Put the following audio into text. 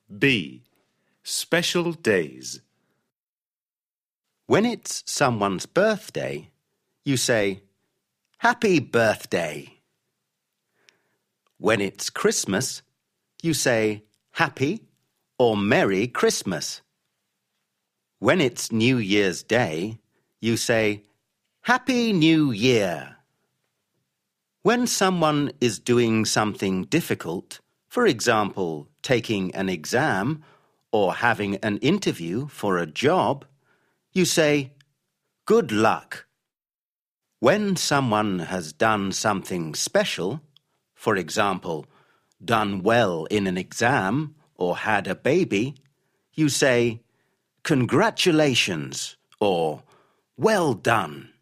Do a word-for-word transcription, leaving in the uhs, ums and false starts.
B. Special days. When it's someone's birthday, you say, "Happy birthday." When it's Christmas, you say, "Happy" or "Merry Christmas." When it's New Year's Day, you say, "Happy New Year." When someone is doing something difficult, for example, taking an exam or having an interview for a job, you say, "Good luck." When someone has done something special, for example, done well in an exam or had a baby, you say, "Congratulations" or "Well done."